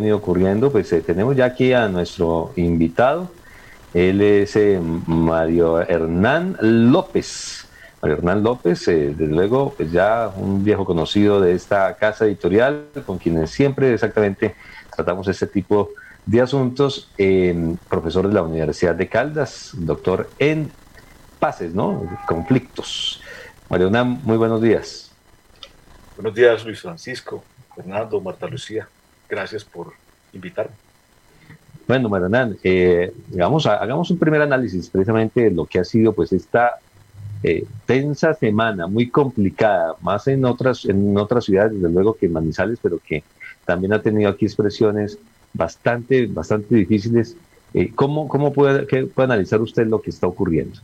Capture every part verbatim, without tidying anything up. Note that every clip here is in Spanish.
venido ocurriendo, pues eh, tenemos ya aquí a nuestro invitado. Él es eh, Mario Hernán López. Mario Hernán López, eh, desde luego, pues ya un viejo conocido de esta casa editorial, con quienes siempre exactamente tratamos este tipo de asuntos, eh, profesor de la Universidad de Caldas, doctor en paces, ¿no? Conflictos. Mario Hernán, muy buenos días. Buenos días, Luis Francisco, Fernando, Marta Lucía. Gracias por invitarme. Bueno, Mario Hernán, eh, hagamos, hagamos un primer análisis precisamente de lo que ha sido pues esta eh, tensa semana, muy complicada, más en otras, en otras ciudades, desde luego que en Manizales, pero que también ha tenido aquí expresiones bastante, bastante difíciles. Eh, ¿cómo, cómo puede, qué, puede analizar usted lo que está ocurriendo?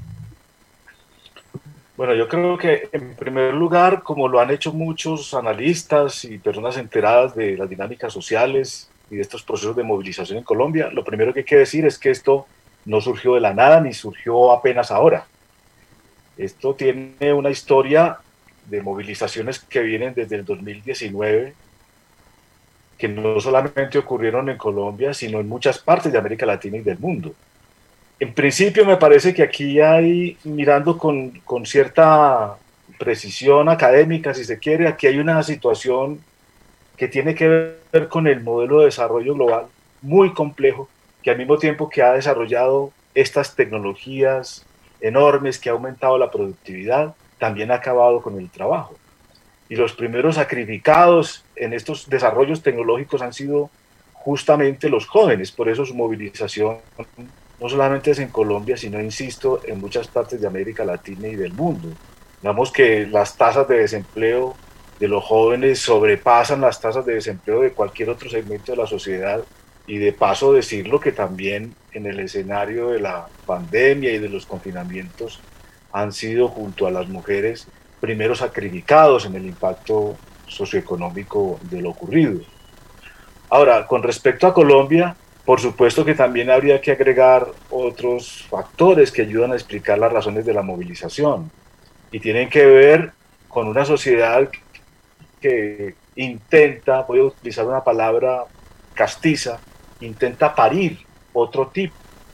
Bueno, yo creo que en primer lugar, como lo han hecho muchos analistas y personas enteradas de las dinámicas sociales y de estos procesos de movilización en Colombia, lo primero que hay que decir es que esto no surgió de la nada ni surgió apenas ahora. Esto tiene una historia de movilizaciones que vienen desde el dos mil diecinueve, que no solamente ocurrieron en Colombia, sino en muchas partes de América Latina y del mundo. En principio me parece que aquí hay, mirando con, con cierta precisión académica, si se quiere, aquí hay una situación que tiene que ver con el modelo de desarrollo global muy complejo, que al mismo tiempo que ha desarrollado estas tecnologías enormes, que ha aumentado la productividad, también ha acabado con el trabajo. Y los primeros sacrificados en estos desarrollos tecnológicos han sido justamente los jóvenes, por eso su movilización no solamente es en Colombia, sino, insisto, en muchas partes de América Latina y del mundo. Digamos que las tasas de desempleo de los jóvenes sobrepasan las tasas de desempleo de cualquier otro segmento de la sociedad, y de paso decirlo que también en el escenario de la pandemia y de los confinamientos han sido, junto a las mujeres, primeros sacrificados en el impacto socioeconómico de lo ocurrido. Ahora, con respecto a Colombia, por supuesto que también habría que agregar otros factores que ayudan a explicar las razones de la movilización, y tienen que ver con una sociedad que intenta, voy a utilizar una palabra castiza, intenta parir otro tipo.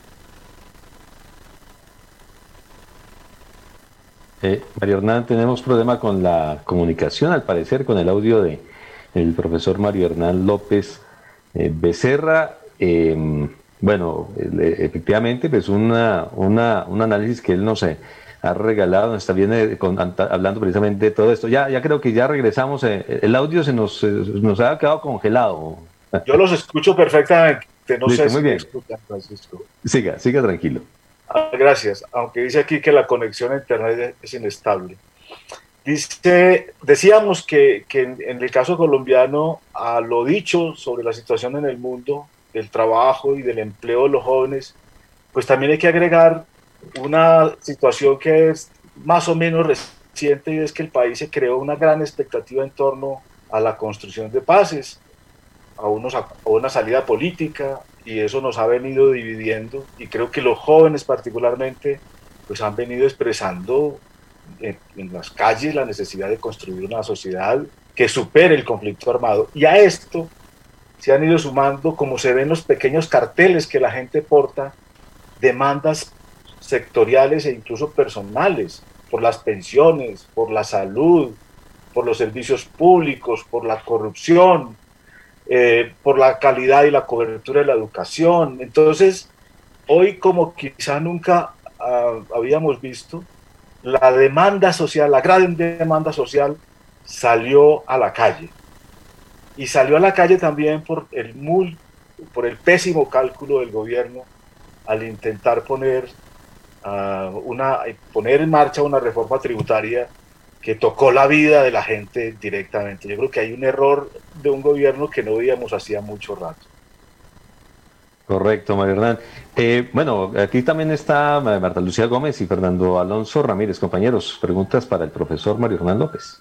Eh, Mario Hernán, tenemos problema con la comunicación, al parecer, con el audio de el profesor Mario Hernán López eh, Becerra. Eh, bueno, eh, efectivamente, pues una, una, un análisis que él nos eh, ha regalado, nos está bien eh, con, hablando precisamente de todo esto. Ya, ya creo que ya regresamos, eh, el audio se nos, eh, nos ha quedado congelado. Yo los escucho perfectamente, no Listo, sé muy si me bien. escuchan, Francisco. Siga, siga tranquilo. Ah, gracias, aunque dice aquí que la conexión a internet es inestable. Dice, decíamos que, que en, en el caso colombiano, a lo dicho sobre la situación en el mundo del trabajo y del empleo de los jóvenes, pues también hay que agregar una situación que es más o menos reciente, y es que el país se creó una gran expectativa en torno a la construcción de paces, a, unos, a una salida política, y eso nos ha venido dividiendo, y creo que los jóvenes particularmente pues han venido expresando en, en las calles la necesidad de construir una sociedad que supere el conflicto armado, y a esto se han ido sumando, como se ven los pequeños carteles que la gente porta, demandas sectoriales e incluso personales, por las pensiones, por la salud, por los servicios públicos, por la corrupción, eh, por la calidad y la cobertura de la educación. Entonces, hoy, como quizá nunca uh, habíamos visto, la demanda social, la gran demanda social, salió a la calle. Y salió a la calle también por el, muy, por el pésimo cálculo del gobierno al intentar poner, uh, una, poner en marcha una reforma tributaria que tocó la vida de la gente directamente. Yo creo que hay un error de un gobierno que no veíamos hacía mucho rato. Correcto, Mario Hernán. Eh, bueno, aquí también está Marta Lucía Gómez y Fernando Alonso Ramírez. Compañeros, preguntas para el profesor Mario Hernán López.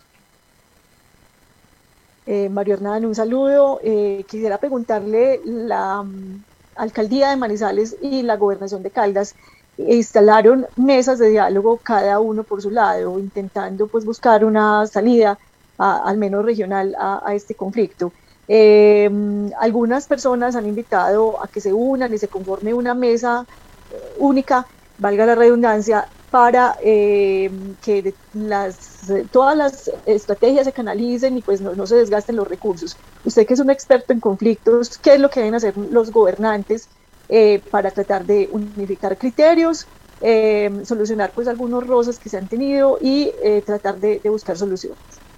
Eh, Mario Hernán, un saludo. Eh, quisiera preguntarle, la um, alcaldía de Manizales y la gobernación de Caldas instalaron mesas de diálogo, cada uno por su lado, intentando pues buscar una salida, a, al menos regional, a, a este conflicto. Eh, algunas personas han invitado a que se unan y se conforme una mesa eh, única, valga la redundancia, para eh, que las, todas las estrategias se canalicen y pues no, no se desgasten los recursos. Usted que es un experto en conflictos, ¿qué es lo que deben hacer los gobernantes eh, para tratar de unificar criterios, eh, solucionar pues algunos roces que se han tenido y eh, tratar de, de buscar soluciones?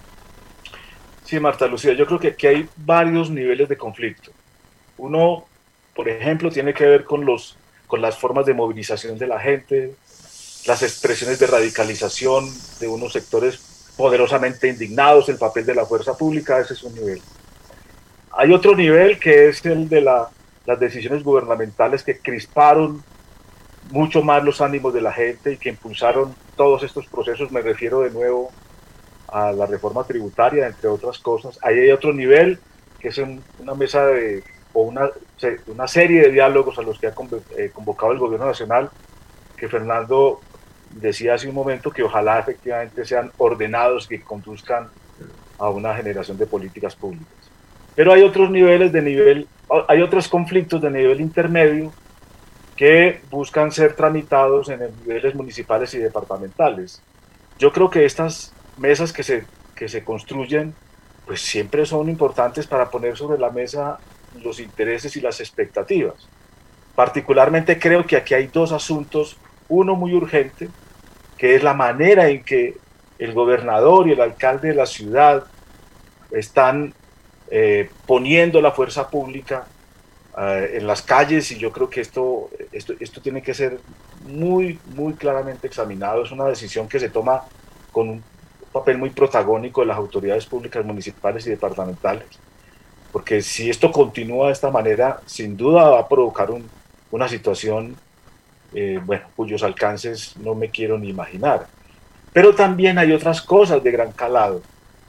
Sí, Marta Lucía, yo creo que aquí hay varios niveles de conflicto. Uno, por ejemplo, tiene que ver con, los, con las formas de movilización de la gente, las expresiones de radicalización de unos sectores poderosamente indignados, el papel de la fuerza pública, ese es un nivel. Hay otro nivel que es el de la, las decisiones gubernamentales que crisparon mucho más los ánimos de la gente y que impulsaron todos estos procesos. Me refiero de nuevo a la reforma tributaria, entre otras cosas. Ahí hay otro nivel que es un, una mesa de, o una, una serie de diálogos a los que ha convocado el gobierno nacional, que Fernando decía hace un momento que ojalá efectivamente sean ordenados, que conduzcan a una generación de políticas públicas. Pero hay otros niveles de nivel, hay otros conflictos de nivel intermedio que buscan ser tramitados en niveles municipales y departamentales. Yo creo que estas mesas que se, que se construyen, pues siempre son importantes para poner sobre la mesa los intereses y las expectativas. Particularmente creo que aquí hay dos asuntos, uno muy urgente, que es la manera en que el gobernador y el alcalde de la ciudad están eh, poniendo la fuerza pública eh, en las calles, y yo creo que esto, esto, esto tiene que ser muy, muy claramente examinado. Es una decisión que se toma con un papel muy protagónico de las autoridades públicas municipales y departamentales, porque si esto continúa de esta manera, sin duda va a provocar un, una situación Eh, bueno, cuyos alcances no me quiero ni imaginar. Pero también hay otras cosas de gran calado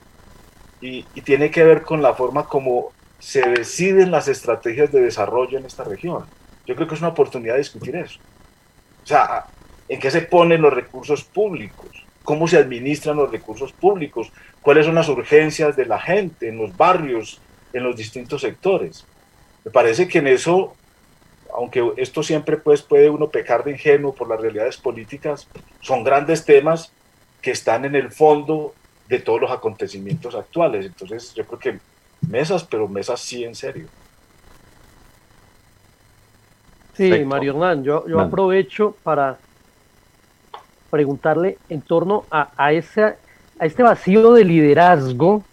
y, y tiene que ver con la forma como se deciden las estrategias de desarrollo en esta región. Yo creo que es una oportunidad de discutir eso. O sea, ¿en qué se ponen los recursos públicos? ¿Cómo se administran los recursos públicos? ¿Cuáles son las urgencias de la gente en los barrios, en los distintos sectores? Me parece que en eso, aunque esto siempre pues, puede uno pecar de ingenuo por las realidades políticas, son grandes temas que están en el fondo de todos los acontecimientos actuales. Entonces yo creo que mesas, pero mesas sí en serio. Sí, Perfecto. Mario Hernán, yo, yo aprovecho para preguntarle en torno a, a, esa, a este vacío de liderazgo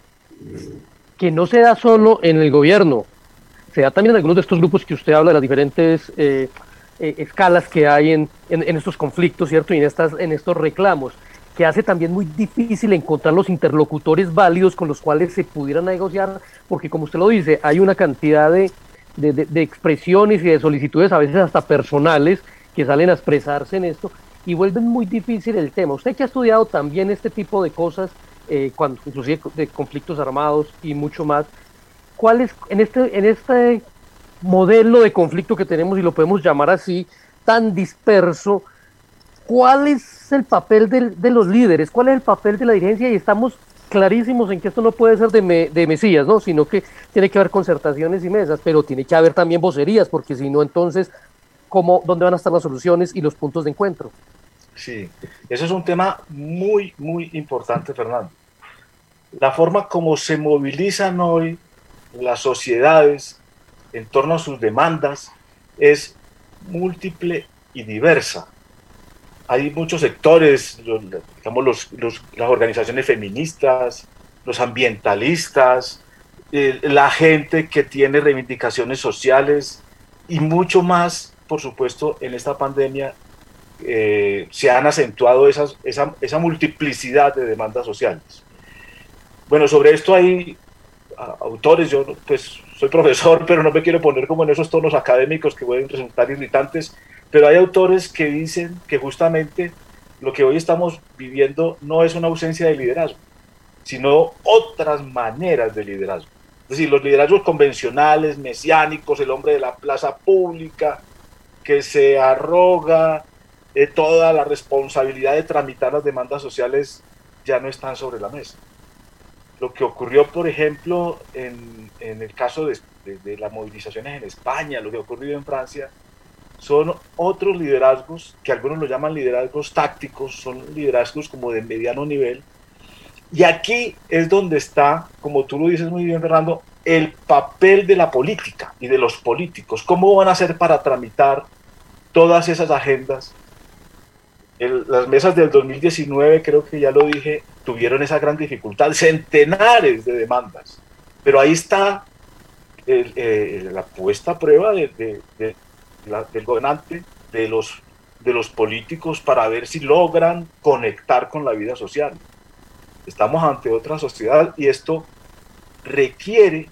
que no se da solo en el gobierno, se da también en algunos de estos grupos que usted habla, de las diferentes eh, eh, escalas que hay en, en, en estos conflictos, ¿cierto? Y en, estas, en estos reclamos, que hace también muy difícil encontrar los interlocutores válidos con los cuales se pudieran negociar, porque como usted lo dice, hay una cantidad de, de, de, de expresiones y de solicitudes, a veces hasta personales, que salen a expresarse en esto, y vuelven muy difícil el tema. Usted que ha estudiado también este tipo de cosas, eh, cuando, inclusive de conflictos armados y mucho más, ¿cuál es, en este, en este modelo de conflicto que tenemos, y lo podemos llamar así, tan disperso, cuál es el papel de, de los líderes, cuál es el papel de la dirigencia? Y estamos clarísimos en que esto no puede ser de, me, de mesías, ¿no? Sino que tiene que haber concertaciones y mesas, pero tiene que haber también vocerías, porque si no, entonces, ¿cómo, ¿dónde van a estar las soluciones y los puntos de encuentro? Sí, ese es un tema muy, muy importante, Fernando. La forma como se movilizan hoy las sociedades en torno a sus demandas es múltiple y diversa. Hay muchos sectores, los, digamos los, los, las organizaciones feministas, los ambientalistas, eh, la gente que tiene reivindicaciones sociales y mucho más, por supuesto, en esta pandemia eh, se han acentuado esas, esa, esa multiplicidad de demandas sociales. Bueno, sobre esto hay autores, yo pues soy profesor, pero no me quiero poner como en esos tonos académicos que pueden resultar irritantes, pero hay autores que dicen que justamente lo que hoy estamos viviendo no es una ausencia de liderazgo, sino otras maneras de liderazgo. Es decir, los liderazgos convencionales, mesiánicos, el hombre de la plaza pública, que se arroga eh, toda la responsabilidad de tramitar las demandas sociales, ya no están sobre la mesa. lo que ocurrió, por ejemplo, en, en el caso de, de, de las movilizaciones en España, lo que ha ocurrido en Francia, son otros liderazgos que algunos lo llaman liderazgos tácticos, son liderazgos como de mediano nivel. Y aquí es donde está, como tú lo dices muy bien, Fernando, el papel de la política y de los políticos. ¿Cómo van a hacer para tramitar todas esas agendas? El, las mesas del dos mil diecinueve, creo que ya lo dije, tuvieron esa gran dificultad, centenares de demandas. Pero ahí está el, eh, la puesta a prueba de, de, de, la, del gobernante, de los, de los políticos, para ver si logran conectar con la vida social. Estamos ante otra sociedad y esto requiere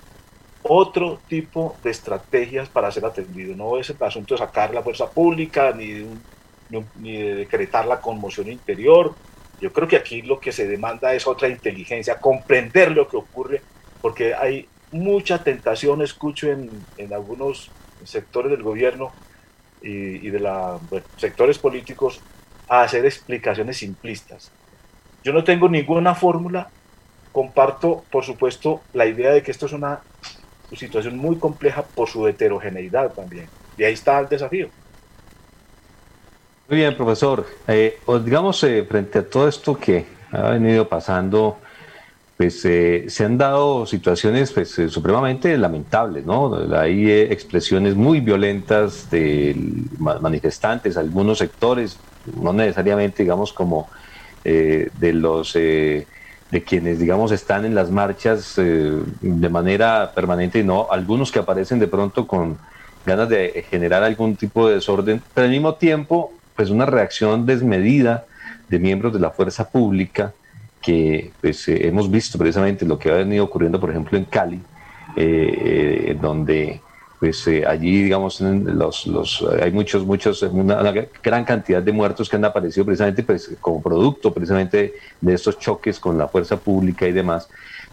otro tipo de estrategias para ser atendido. No es el asunto de sacar la fuerza pública ni de, un, ni, ni de decretar la conmoción interior. Yo creo que aquí lo que se demanda es otra inteligencia, comprender lo que ocurre, porque hay mucha tentación, escucho en, en algunos sectores del gobierno y, y de los bueno, sectores políticos, a hacer explicaciones simplistas. Yo no tengo ninguna fórmula, comparto, por supuesto, la idea de que esto es una situación muy compleja por su heterogeneidad también. Y ahí está el desafío. Muy bien, profesor. Eh, pues digamos, eh, frente a todo esto que ha venido pasando, pues eh, se han dado situaciones pues, eh, supremamente lamentables, ¿no? Hay eh, expresiones muy violentas de manifestantes, algunos sectores, no necesariamente, digamos, como eh, de los... Eh, de quienes, digamos, están en las marchas eh, de manera permanente, y no algunos que aparecen de pronto con ganas de generar algún tipo de desorden, pero al mismo tiempo, pues una reacción desmedida de miembros de la fuerza pública que pues, eh, hemos visto precisamente lo que ha venido ocurriendo, por ejemplo, en Cali, eh, eh, donde pues eh, allí, digamos, los, los, hay muchos, muchos, una, una gran cantidad de muertos que han aparecido precisamente pues, como producto precisamente de estos choques con la fuerza pública y demás.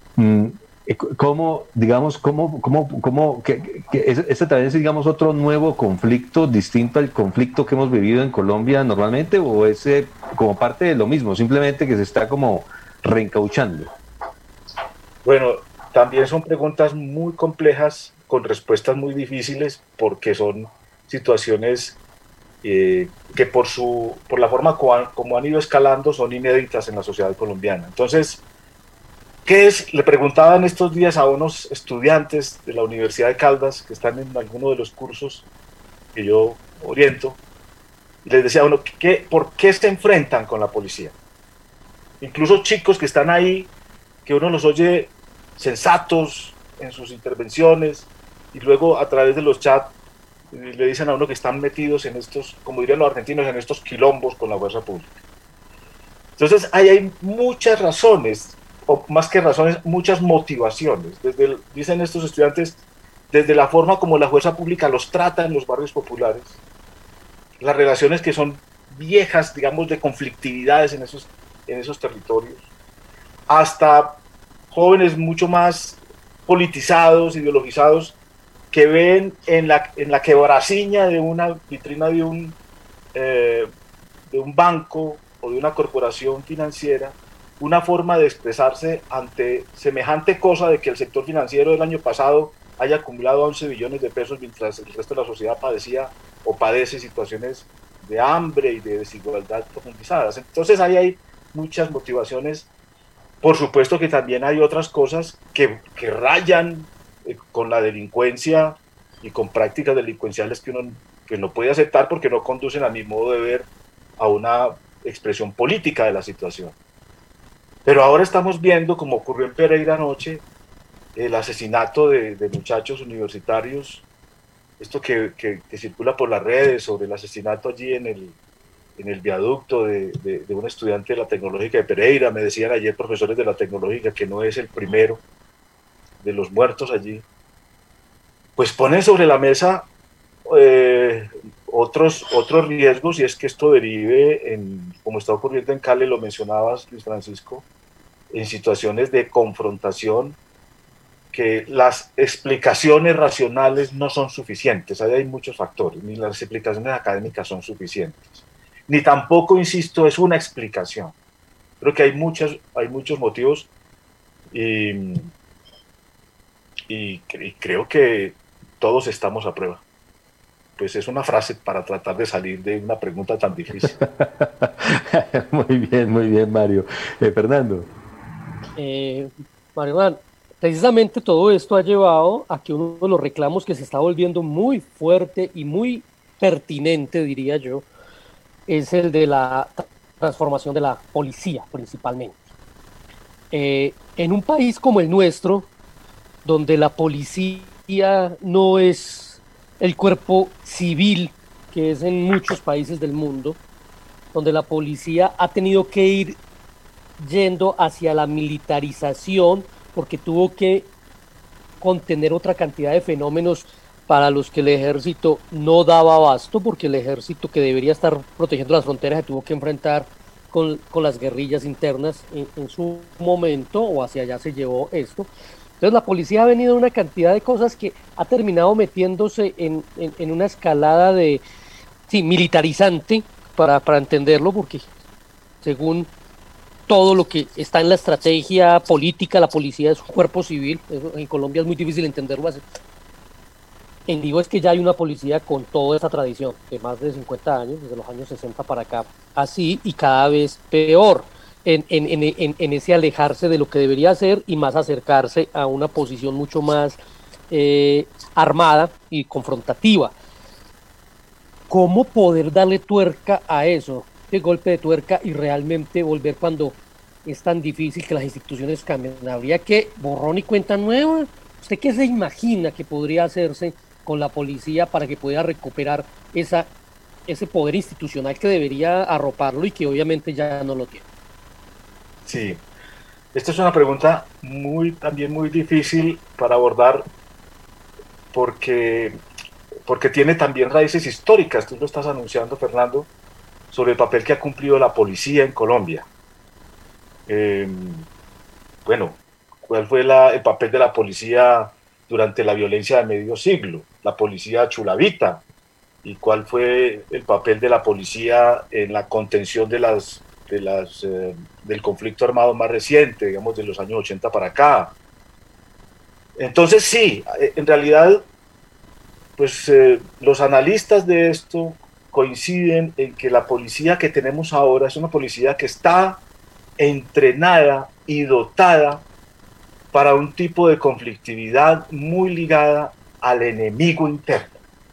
¿Cómo, digamos, cómo, cómo, cómo, que, que este también es, digamos, otro nuevo conflicto distinto al conflicto que hemos vivido en Colombia normalmente, o es eh, como parte de lo mismo, simplemente que se está como reencauchando? Bueno, también son preguntas muy complejas con respuestas muy difíciles, porque son situaciones eh, que por, su, por la forma como, como han ido escalando son inéditas en la sociedad colombiana. Entonces, ¿qué es? Le preguntaban estos días a unos estudiantes de la Universidad de Caldas que están en alguno de los cursos que yo oriento, y les decía a uno, ¿qué, ¿por qué se enfrentan con la policía? Incluso chicos que están ahí, que uno los oye sensatos en sus intervenciones, y luego a través de los chats le dicen a uno que están metidos en estos, como dirían los argentinos, en estos quilombos con la fuerza pública. Entonces ahí hay muchas razones, o más que razones, muchas motivaciones. Desde el, dicen estos estudiantes, desde la forma como la fuerza pública los trata en los barrios populares, las relaciones que son viejas, digamos, de conflictividades en esos, en esos territorios, hasta jóvenes mucho más politizados, ideologizados, que ven en la, en la quebraciña de una vitrina de un, eh, de un banco o de una corporación financiera una forma de expresarse ante semejante cosa de que el sector financiero del año pasado haya acumulado once billones de pesos mientras el resto de la sociedad padecía o padece situaciones de hambre y de desigualdad profundizadas. Entonces ahí hay muchas motivaciones. Por supuesto que también hay otras cosas que, que rayan eh, con la delincuencia y con prácticas delincuenciales que uno que no puede aceptar porque no conducen a mi modo de ver a una expresión política de la situación. Pero ahora estamos viendo, como ocurrió en Pereira anoche, el asesinato de, de muchachos universitarios, esto que, que, que circula por las redes sobre el asesinato allí en el, en el viaducto de, de, de un estudiante de la Tecnológica de Pereira. Me decían ayer profesores de la Tecnológica que no es el primero de los muertos allí. Pues ponen sobre la mesa eh, otros, otros riesgos, y es que esto derive, en, como está ocurriendo en Cali, lo mencionabas, Luis Francisco, en situaciones de confrontación, que las explicaciones racionales no son suficientes. Ahí hay muchos factores, ni las explicaciones académicas son suficientes, ni tampoco, insisto, es una explicación. Creo que hay, muchas, hay muchos motivos y, y, y creo que todos estamos a prueba. Pues es una frase para tratar de salir de una pregunta tan difícil. Muy bien, muy bien, Mario. Eh, Fernando. Eh, Mario Hernán, precisamente todo esto ha llevado a que uno de los reclamos que se está volviendo muy fuerte y muy pertinente, diría yo, es el de la transformación de la policía, principalmente. Eh, en un país como el nuestro, donde la policía no es el cuerpo civil que es en muchos países del mundo, donde la policía ha tenido que ir yendo hacia la militarización porque tuvo que contener otra cantidad de fenómenos para los que el ejército no daba abasto, porque el ejército que debería estar protegiendo las fronteras se tuvo que enfrentar con, con las guerrillas internas en, en su momento, o hacia allá se llevó esto. Entonces la policía ha venido una cantidad de cosas que ha terminado metiéndose en, en, en una escalada de, sí, militarizante, para, para entenderlo, porque según todo lo que está en la estrategia política, la policía es un cuerpo civil. Eso en Colombia es muy difícil entenderlo así. En digo es que ya hay una policía con toda esta tradición de más de cincuenta años, desde los años sesenta para acá, así, y cada vez peor en, en, en, en ese alejarse de lo que debería ser y más acercarse a una posición mucho más eh, armada y confrontativa. ¿Cómo poder darle tuerca a eso, de golpe de tuerca, y realmente volver cuando es tan difícil que las instituciones cambien? ¿Habría que borrón y cuenta nueva? ¿Usted qué se imagina que podría hacerse con la policía para que pueda recuperar esa, ese poder institucional que debería arroparlo y que obviamente ya no lo tiene? Sí, esta es una pregunta muy, también muy difícil para abordar porque, porque tiene también raíces históricas. Tú lo estás anunciando, Fernando, sobre el papel que ha cumplido la policía en Colombia. Eh, bueno, ¿cuál fue la, el papel de la policía durante la violencia de medio siglo? La policía chulavita. ¿Y cuál fue el papel de la policía en la contención de las, de las, eh, del conflicto armado más reciente, digamos, de los años ochenta para acá? Entonces sí, en realidad, pues eh, los analistas de esto coinciden en que la policía que tenemos ahora es una policía que está entrenada y dotada para un tipo de conflictividad muy ligada al enemigo interno.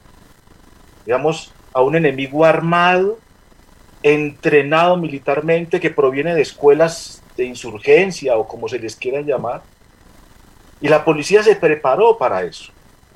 Digamos, a un enemigo armado, entrenado militarmente, que proviene de escuelas de insurgencia o como se les quiera llamar. Y la policía se preparó para eso.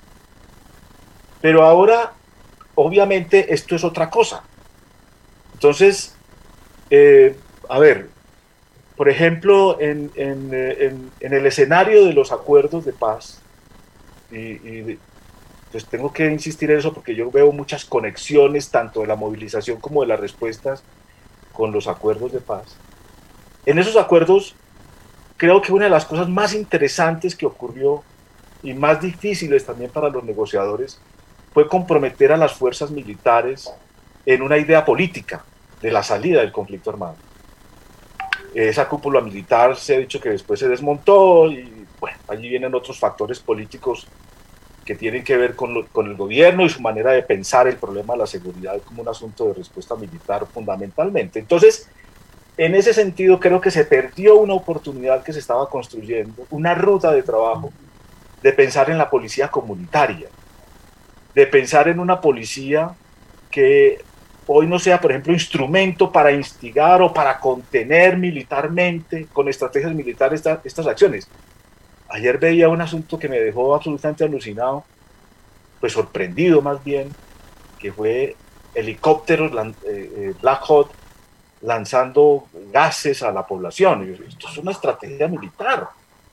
Pero ahora, obviamente, esto es otra cosa. Entonces, eh, a ver, por ejemplo, en, en, en, en el escenario de los acuerdos de paz, y, y pues tengo que insistir en eso porque yo veo muchas conexiones tanto de la movilización como de las respuestas con los acuerdos de paz. En esos acuerdos, creo que una de las cosas más interesantes que ocurrió y más difíciles también para los negociadores fue comprometer a las fuerzas militares en una idea política de la salida del conflicto armado. Esa cúpula militar se ha dicho que después se desmontó y bueno, allí vienen otros factores políticos que tienen que ver con, lo, con el gobierno y su manera de pensar el problema de la seguridad como un asunto de respuesta militar fundamentalmente. Entonces, en ese sentido creo que se perdió una oportunidad que se estaba construyendo, una ruta de trabajo de pensar en la policía comunitaria, de pensar en una policía que hoy no sea, por ejemplo, instrumento para instigar o para contener militarmente, con estrategias militares, esta, estas acciones. Ayer veía un asunto que me dejó absolutamente alucinado, pues sorprendido más bien, que fue helicópteros eh, Black Hawk lanzando gases a la población. Esto es una estrategia militar.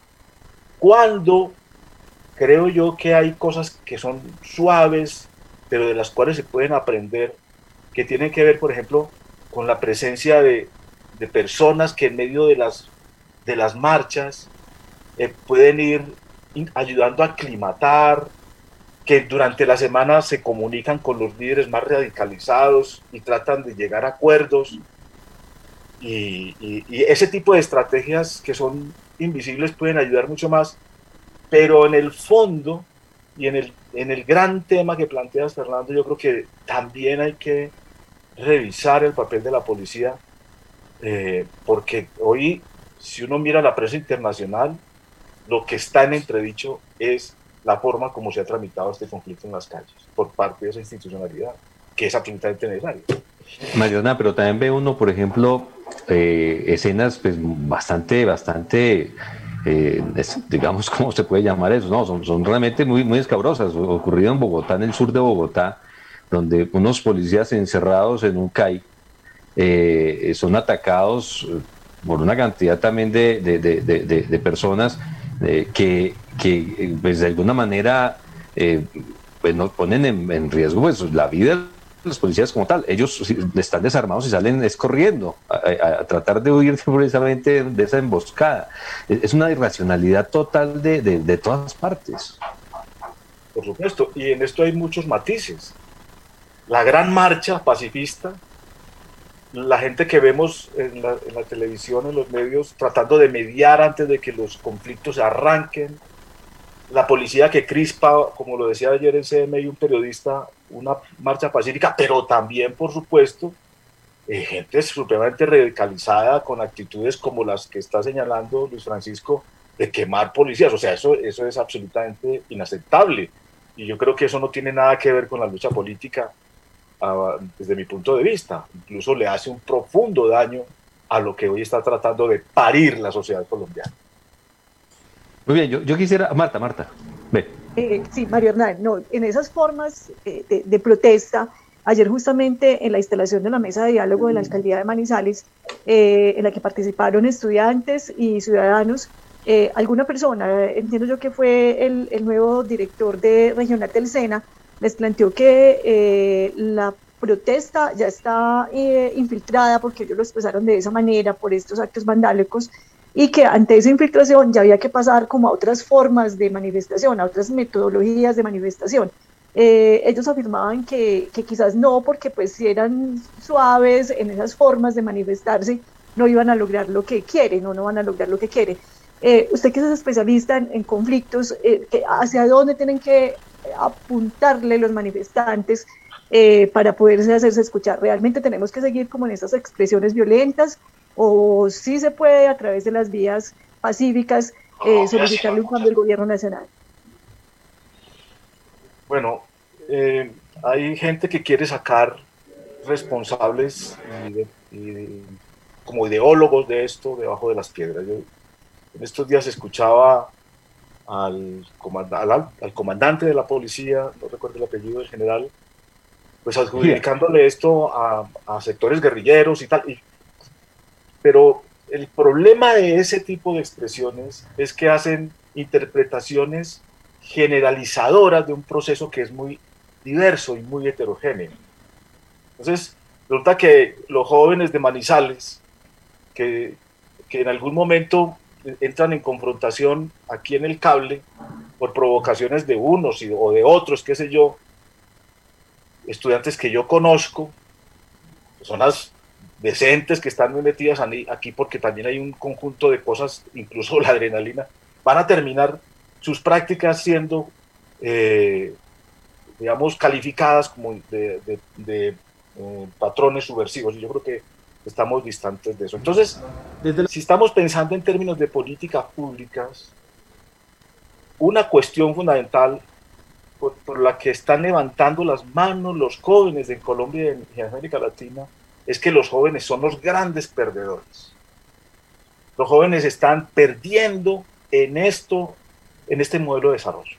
Cuando creo yo que hay cosas que son suaves, pero de las cuales se pueden aprender, que tienen que ver, por ejemplo, con la presencia de, de personas que en medio de las, de las marchas eh, pueden ir in, ayudando a aclimatar, que durante la semana se comunican con los líderes más radicalizados y tratan de llegar a acuerdos. Y, y, y ese tipo de estrategias que son invisibles pueden ayudar mucho más, pero en el fondo y en el, en el gran tema que planteas, Fernando, yo creo que también hay que revisar el papel de la policía, eh, porque hoy, si uno mira la prensa internacional, lo que está en entredicho es la forma como se ha tramitado este conflicto en las calles por parte de esa institucionalidad, que es absolutamente necesaria. Mariana, pero también ve uno, por ejemplo, eh, escenas pues bastante, bastante, eh, es, digamos, ¿cómo se puede llamar eso? No, son, son realmente muy, muy escabrosas. Ocurrido en Bogotá, en el sur de Bogotá, donde unos policías encerrados en un C A I eh, son atacados por una cantidad también de, de, de, de, de personas eh, que, que pues, de alguna manera eh, pues, nos ponen en, en riesgo pues, la vida de los policías como tal. Ellos están desarmados y salen es corriendo a, a, a tratar de huir precisamente de esa emboscada. Es una irracionalidad total de, de, de todas partes. Por supuesto, y en esto hay muchos matices. La gran marcha pacifista, la gente que vemos en la, en la televisión, en los medios, tratando de mediar antes de que los conflictos arranquen, la policía que crispa, como lo decía ayer en C M I un periodista, una marcha pacífica, pero también, por supuesto, eh, gente supremamente radicalizada con actitudes como las que está señalando Luis Francisco, de quemar policías. O sea, eso, eso es absolutamente inaceptable. Y yo creo que eso no tiene nada que ver con la lucha política, uh, desde mi punto de vista. Incluso le hace un profundo daño a lo que hoy está tratando de parir la sociedad colombiana. Muy bien, yo, yo quisiera... Marta, Marta, ve. Eh, sí, Mario Hernán, no, en esas formas eh, de, de protesta, ayer justamente en la instalación de la mesa de diálogo de la Alcaldía de Manizales, eh, en la que participaron estudiantes y ciudadanos, eh, alguna persona, entiendo yo que fue el, el nuevo director de Regional del SENA, les planteó que eh, la protesta ya está eh, infiltrada, porque ellos lo expresaron de esa manera, por estos actos vandálicos, y que ante esa infiltración ya había que pasar como a otras formas de manifestación, a otras metodologías de manifestación. Eh, ellos afirmaban que, que quizás no, porque pues si eran suaves en esas formas de manifestarse, no iban a lograr lo que quieren, o no van a lograr lo que quieren. Eh, usted que es especialista en, en conflictos, eh, que ¿hacia dónde tienen que apuntarle los manifestantes eh, para poderse hacerse escuchar? ¿Realmente tenemos que seguir como en esas expresiones violentas, o sí se puede a través de las vías pacíficas eh, solicitarle un cambio al gobierno nacional? Bueno, eh, hay gente que quiere sacar responsables y de, y de, como ideólogos de esto debajo de las piedras. Yo en estos días escuchaba al, comand al, al comandante de la policía, no recuerdo el apellido del general, pues adjudicándole esto a, a sectores guerrilleros y tal. Y, pero el problema de ese tipo de expresiones es que hacen interpretaciones generalizadoras de un proceso que es muy diverso y muy heterogéneo. Entonces, resulta que los jóvenes de Manizales, que, que en algún momento entran en confrontación aquí en el cable por provocaciones de unos y, o de otros, qué sé yo, estudiantes que yo conozco, personas decentes que están muy metidas aquí porque también hay un conjunto de cosas, incluso la adrenalina, van a terminar sus prácticas siendo, eh, digamos, calificadas como de, de, de eh, patrones subversivos. Y yo creo que estamos distantes de eso. Entonces, Desde la... si estamos pensando en términos de políticas públicas, una cuestión fundamental por, por la que están levantando las manos los jóvenes en Colombia y en América Latina es que los jóvenes son los grandes perdedores. Los jóvenes están perdiendo en esto, en este modelo de desarrollo.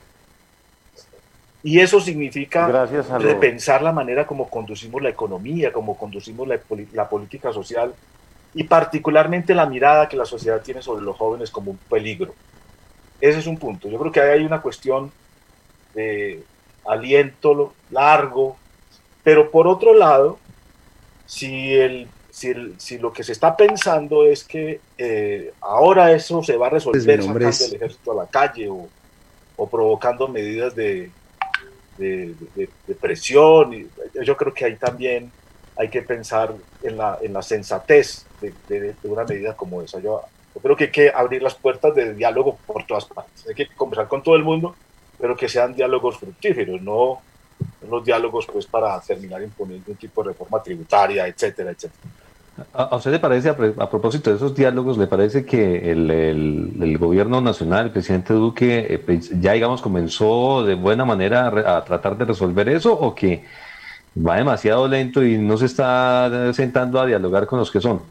Y eso significa repensar la manera como conducimos la economía, como conducimos la, la política social, y particularmente la mirada que la sociedad tiene sobre los jóvenes como un peligro. Ese es un punto. Yo creo que hay una cuestión de aliento largo, pero por otro lado, si, el, si, el, si lo que se está pensando es que eh, ahora eso se va a resolver sacando es... el ejército a la calle o, o provocando medidas de, de, de, de presión, y yo creo que ahí también hay que pensar en la, en la sensatez de, de, de una medida como esa. Yo Yo creo que hay que abrir las puertas de diálogo por todas partes. Hay que conversar con todo el mundo, pero que sean diálogos fructíferos, no los diálogos pues para terminar imponiendo un tipo de reforma tributaria, etcétera, etcétera. ¿A usted le parece, a, a propósito de esos diálogos, le parece que el, el, el gobierno nacional, el presidente Duque, eh, pues ya digamos comenzó de buena manera a, a tratar de resolver eso, o que va demasiado lento y no se está sentando a dialogar con los que son?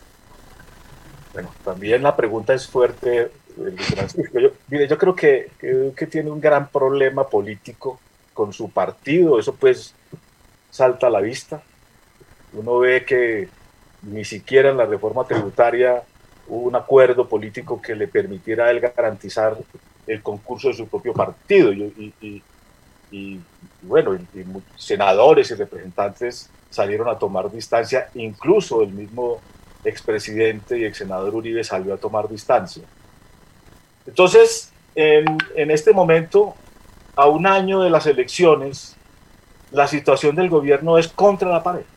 Bueno, también la pregunta es fuerte, Francisco. Yo, mire, yo creo que, que Duque tiene un gran problema político con su partido, eso pues salta a la vista. Uno ve que ni siquiera en la reforma tributaria hubo un acuerdo político que le permitiera a él garantizar el concurso de su propio partido. Y, y, y, y bueno, y, y senadores y representantes salieron a tomar distancia, incluso el mismo expresidente y ex senador Uribe salió a tomar distancia. Entonces, en, en este momento, a un año de las elecciones, la situación del gobierno es contra la pared.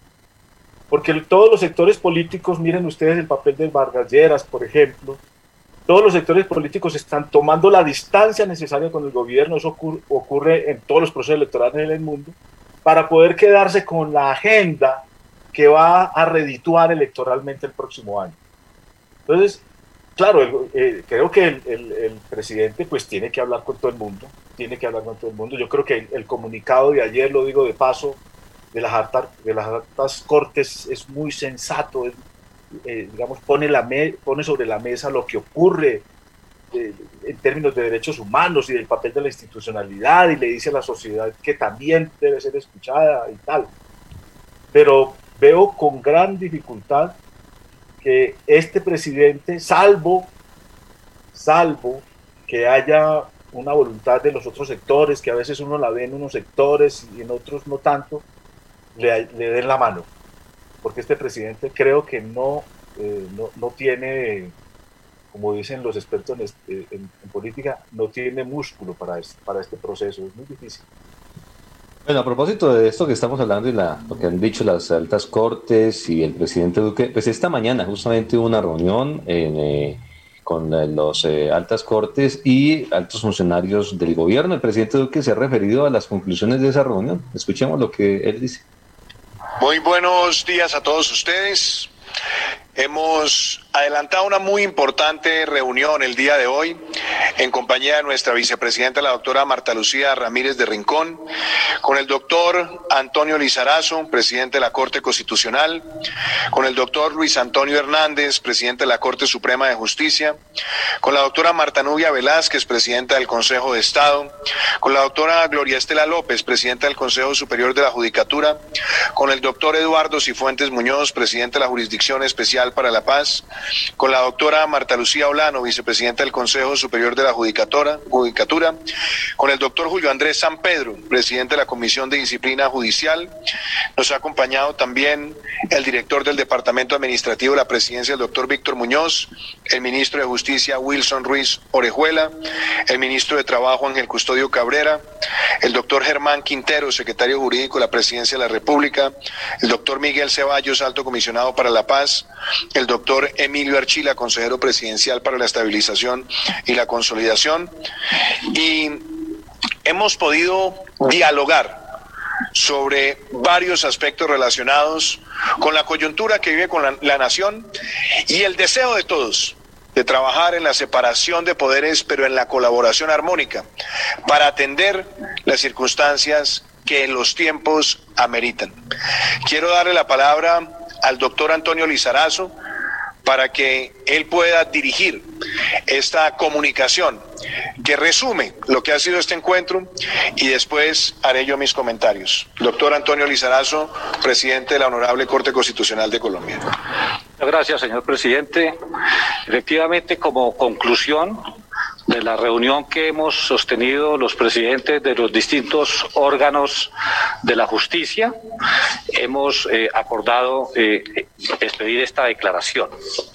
Porque todos los sectores políticos, miren ustedes el papel de Vargas Lleras, por ejemplo, todos los sectores políticos están tomando la distancia necesaria con el gobierno, eso ocurre, ocurre en todos los procesos electorales en el mundo, para poder quedarse con la agenda que va a redituar electoralmente el próximo año. Entonces, claro, el, eh, creo que el, el, el presidente pues tiene que hablar con todo el mundo, tiene que hablar con todo el mundo. Yo creo que el, el comunicado de ayer, lo digo de paso, de las altas, de las altas cortes es muy sensato, es, eh, digamos, pone, la me, pone sobre la mesa lo que ocurre eh, en términos de derechos humanos y del papel de la institucionalidad, y le dice a la sociedad que también debe ser escuchada y tal. Pero veo con gran dificultad que este presidente, salvo, salvo que haya una voluntad de los otros sectores, que a veces uno la ve en unos sectores y en otros no tanto, le, le den la mano, porque este presidente creo que no, eh, no, no tiene, como dicen los expertos en, en, en política, no tiene músculo para este, para este proceso, es muy difícil. Bueno, a propósito de esto que estamos hablando y la, lo que han dicho las altas cortes y el presidente Duque, pues esta mañana justamente hubo una reunión en, eh, con las eh, altas cortes y altos funcionarios del gobierno. El presidente Duque se ha referido a las conclusiones de esa reunión. Escuchemos lo que él dice. Muy buenos días a todos ustedes. Hemos adelantado una muy importante reunión el día de hoy en compañía de nuestra vicepresidenta, la doctora Marta Lucía Ramírez de Rincón, con el doctor Antonio Lizarazo, presidente de la Corte Constitucional, con el doctor Luis Antonio Hernández, presidente de la Corte Suprema de Justicia, con la doctora Marta Nubia Velázquez, presidenta del Consejo de Estado, con la doctora Gloria Estela López, presidenta del Consejo Superior de la Judicatura, con el doctor Eduardo Cifuentes Muñoz, presidente de la Jurisdicción Especial para la Paz, con la doctora Marta Lucía Olano, vicepresidenta del Consejo Superior de la Judicatura, Judicatura, con el doctor Julio Andrés San Pedro, presidente de la Comisión de Disciplina Judicial. Nos ha acompañado también el director del Departamento Administrativo de la Presidencia, el doctor Víctor Muñoz, el ministro de Justicia, Wilson Ruiz Orejuela, el ministro de Trabajo, Ángel Custodio Cabrera, el doctor Germán Quintero, secretario jurídico de la Presidencia de la República, el doctor Miguel Ceballos, alto comisionado para la Paz, el doctor Emilio Archila, consejero presidencial para la estabilización y la consolidación, y hemos podido dialogar sobre varios aspectos relacionados con la coyuntura que vive con la, la nación y el deseo de todos de trabajar en la separación de poderes, pero en la colaboración armónica, para atender las circunstancias que los tiempos ameritan. Quiero darle la palabra al doctor Antonio Lizarazo para que él pueda dirigir esta comunicación que resume lo que ha sido este encuentro, y después haré yo mis comentarios. Doctor Antonio Lizarazo, presidente de la Honorable Corte Constitucional de Colombia. Muchas gracias, señor presidente. Efectivamente, como conclusión de la reunión que hemos sostenido los presidentes de los distintos órganos de la justicia, hemos eh, acordado eh, expedir esta declaración.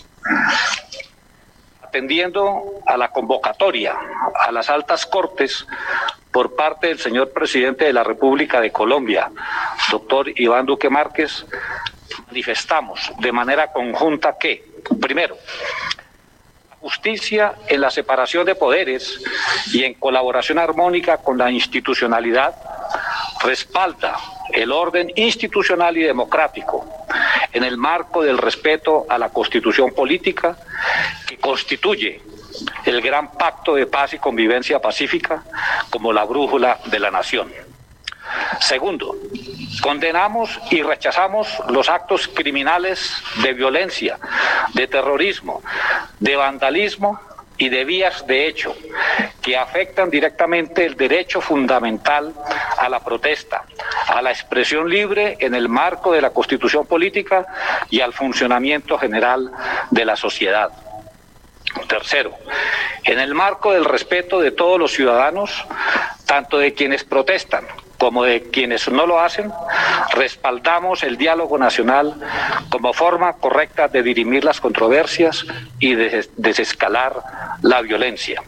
Atendiendo a la convocatoria a las altas cortes por parte del señor presidente de la República de Colombia, doctor Iván Duque Márquez, manifestamos de manera conjunta que, primero, justicia en la separación de poderes y en colaboración armónica con la institucionalidad respalda el orden institucional y democrático en el marco del respeto a la Constitución política que constituye el gran pacto de paz y convivencia pacífica como la brújula de la nación. Segundo, condenamos y rechazamos los actos criminales de violencia, de terrorismo, de vandalismo y de vías de hecho que afectan directamente el derecho fundamental a la protesta, a la expresión libre en el marco de la Constitución política y al funcionamiento general de la sociedad. Tercero, en el marco del respeto de todos los ciudadanos, tanto de quienes protestan como de quienes no lo hacen, respaldamos el diálogo nacional como forma correcta de dirimir las controversias y de desescalar la violencia.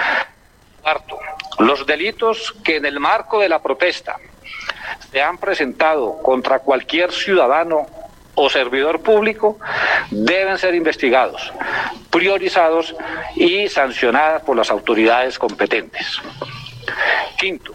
Cuarto, los delitos que en el marco de la protesta se han presentado contra cualquier ciudadano o servidor público deben ser investigados, priorizados y sancionados por las autoridades competentes. Quinto,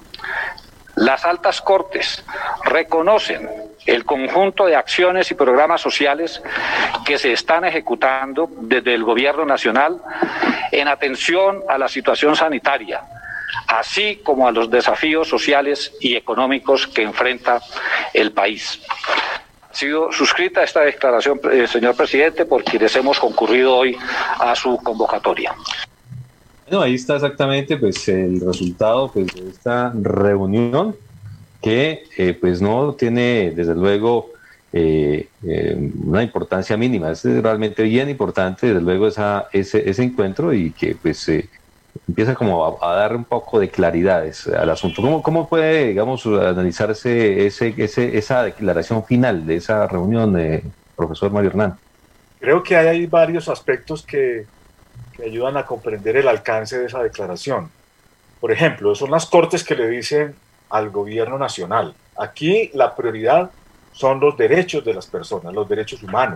las altas cortes reconocen el conjunto de acciones y programas sociales que se están ejecutando desde el Gobierno Nacional en atención a la situación sanitaria, así como a los desafíos sociales y económicos que enfrenta el país. Ha sido suscrita esta declaración, eh, señor presidente, por quienes hemos concurrido hoy a su convocatoria. Bueno, ahí está exactamente pues el resultado pues, de esta reunión que eh, pues no tiene desde luego eh, eh, una importancia mínima, es realmente bien importante desde luego esa, ese, ese encuentro y que pues eh, empieza como a, a dar un poco de claridades al asunto. ¿Cómo, cómo puede, digamos, analizarse ese, ese, esa declaración final de esa reunión, eh, profesor Mario Hernán? Creo que hay varios aspectos que que ayudan a comprender el alcance de esa declaración. Por ejemplo, son las cortes que le dicen al gobierno nacional, aquí la prioridad son los derechos de las personas, los derechos humanos.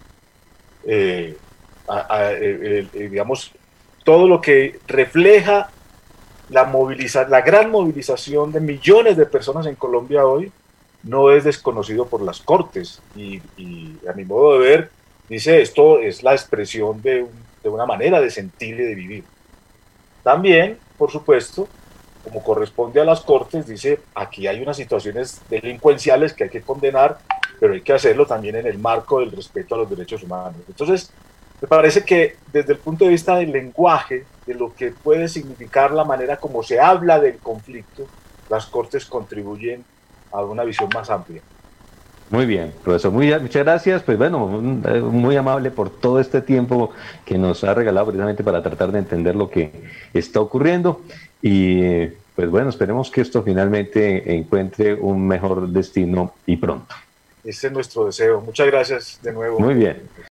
Eh, a, a, eh, eh, digamos, todo lo que refleja la, moviliza la gran movilización de millones de personas en Colombia hoy no es desconocido por las cortes y, y a mi modo de ver, dice esto es la expresión de un de una manera de sentir y de vivir. También, por supuesto, como corresponde a las cortes, dice, aquí hay unas situaciones delincuenciales que hay que condenar, pero hay que hacerlo también en el marco del respeto a los derechos humanos. Entonces, me parece que desde el punto de vista del lenguaje, de lo que puede significar la manera como se habla del conflicto, las cortes contribuyen a una visión más amplia. Muy bien, profesor, muy, muchas gracias. Pues bueno, muy amable por todo este tiempo que nos ha regalado precisamente para tratar de entender lo que está ocurriendo. Y pues bueno, esperemos que esto finalmente encuentre un mejor destino y pronto. Ese es nuestro deseo. Muchas gracias de nuevo. Muy bien.